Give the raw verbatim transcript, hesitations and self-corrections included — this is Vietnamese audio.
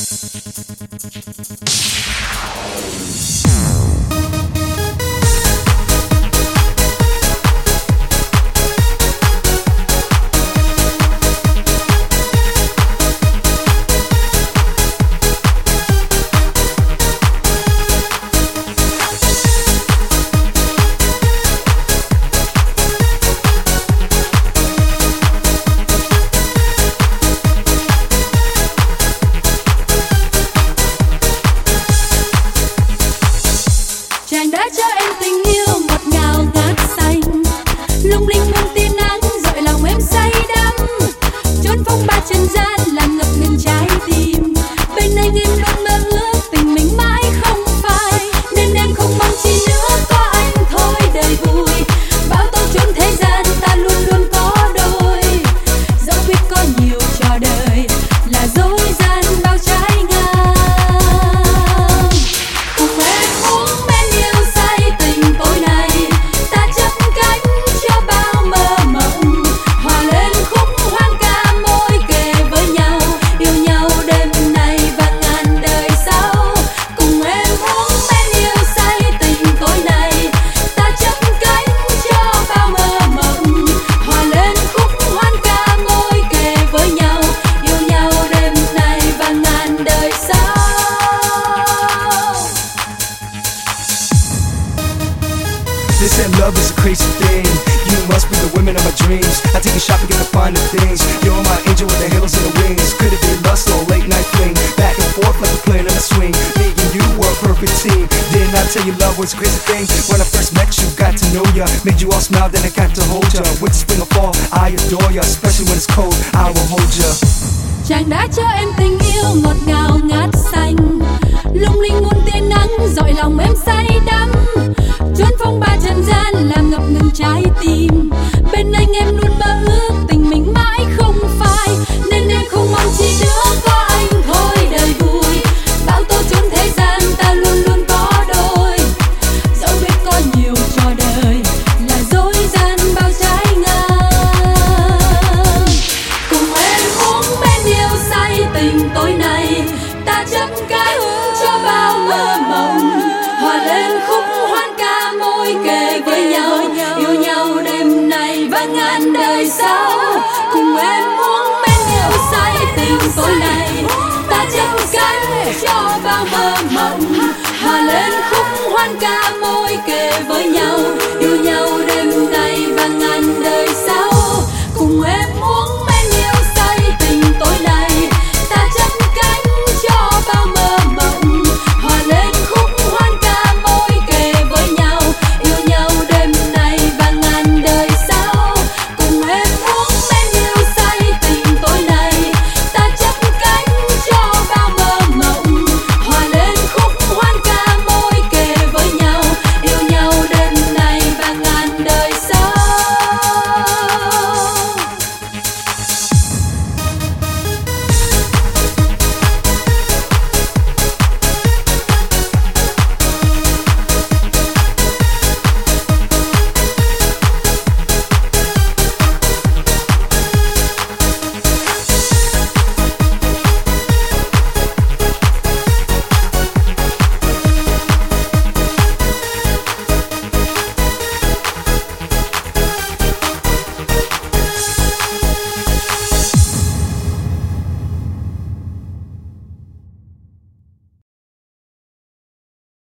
Chàng đã cho em tình yêu ngọt ngào ngát xanh, lung linh muôn tia nắng dội lòng em say đắm, chốn phong ba trần gian làm ngập ngừng trái tim. Bên anh em luôn mơ ước tình mình mãi không phai, nên em không mong chi nữa, có anh thôi đời vui. Bao tố chốn thế gian ta luôn luôn có đôi, dẫu biết có nhiều trò đời là dối gian bao trái ngang. Cùng em uống men yêu say tình tối nay, ta chấp cánh cho bao mơ mộng, hòa lên khúc hoan ca môi kề với nhau, yêu nhau đêm nay và ngàn đời sau. Cùng em uống men yêu say tình tối nay, ta chấp cánh cho bao mơ mộng, hòa lên khúc hoan ca môi kề với nhau, yêu nhau đêm nay và ngàn đời sau. They said love is a crazy thing. You must be the women of my dreams. I take you shopping, get the finer things. You're my angel with the halos and the wings. Could it be lust or a late night fling? Back and forth like a plane on a swing. Me and you were a perfect team. Didn't I tell you love was a crazy thing? When I first met you, got to know ya. Made you all smile, then I got to hold ya. Winter, spring or fall, I adore ya. Especially when it's cold, I will hold ya. Chàng đã cho em tình yêu ngọt ngào ngát xanh, lung linh muôn tia nắng dội lòng em say đắm, chốn phong ba trần gian làm ngập ngừng trái tim. Bên anh em luôn mơ ước tình mình mãi không phai, nên em không mong chi nữa, có anh thôi đời vui. Bao tố chốn thế gian ta luôn luôn có đôi, dẫu biết có nhiều trò đời là dối gian bao trái ngang. Cùng em uống men yêu say tình tối nay, ta chấp cánh cho bao mơ mộng, hòa lên khúc hoan ca môi kề với nhau, yêu nhau đêm nay và ngàn đời sau. Cùng em uống men yêu say tình tối nay,